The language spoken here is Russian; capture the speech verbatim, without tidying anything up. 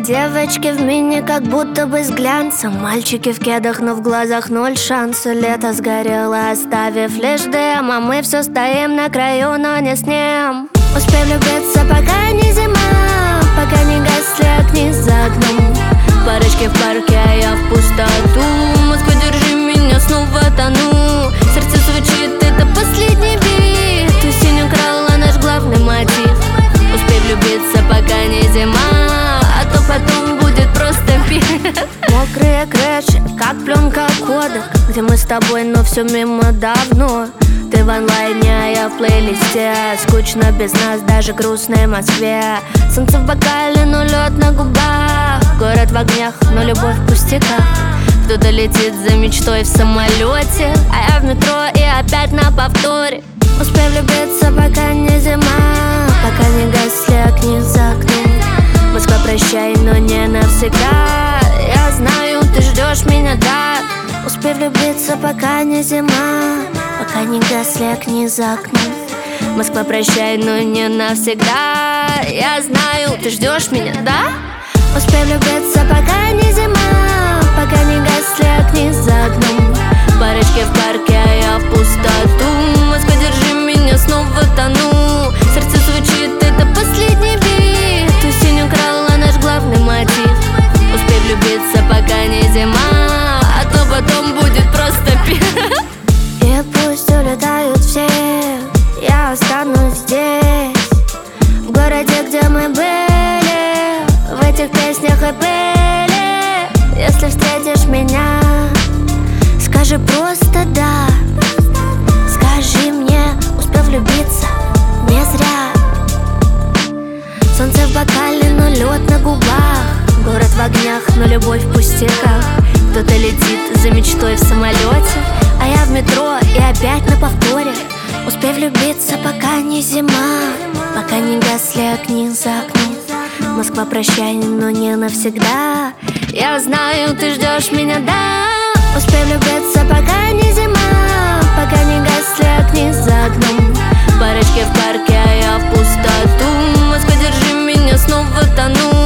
Девочки в мини, как будто бы с глянцем. Мальчики в кедах, но в глазах ноль шанса. Лето сгорело, оставив лишь дым. А мы все стоим на краю, но не с ним. Успей влюбиться, пока не зима, пока не гасли огни за окном. Парочки в парке, а я в пустоту. Москва, держи меня, снова тону. Сердце звучит, это последний бит. Ты синюю крала наш главный мотив. Успей влюбиться, пока не зима, а то потом будет просто пить. Мокрые крыши, как пленка кодек, где мы с тобой, но все мимо давно. Ты в онлайне, а я в плейлисте. Скучно без нас даже грустной Москве. Солнце в бокале, но лед на губах. Город в огнях, но любовь в пустяках. Кто-то летит за мечтой в самолете, а я в метро и опять на повторе. Успей влюбиться, пока не зима, пока не гасли огни за окном. Москва, прощай, но не навсегда. Я знаю, ты ждешь меня, да. Успей влюбиться, пока не зима, пока не гасли огни за окном. Москва, прощай, но не навсегда. Я знаю, ты ждешь меня, да. Успей влюбиться, пока не зима, пока не гасли огни за окном. Парочки в парке, а я в пустоту. Москва, держи меня, снова тону. Сердце звучит, это последний бит. Ты синюю крала наш главный мотив. Успей влюбиться, пока не зима, а то потом будет просто пи. И пусть улетают все, я останусь здесь, в городе, где мы были, в этих песнях и пели. Если встретишь меня, скажи просто да. Скажи мне, успел влюбиться не зря. Солнце в бокале, но лед на губах. Город в огнях, но любовь в пустяках. Кто-то летит за мечтой в самолете, а я в метро и опять на повторе. Успей влюбиться, пока не зима, пока не гасли огни за окном. Москва, прощай, но не навсегда. Я знаю, ты ждешь меня, да. Успей влюбиться, пока не зима, пока не гасли огни за окном. Парочки в парке, а я в пустоту. Москва, держи меня, снова тону.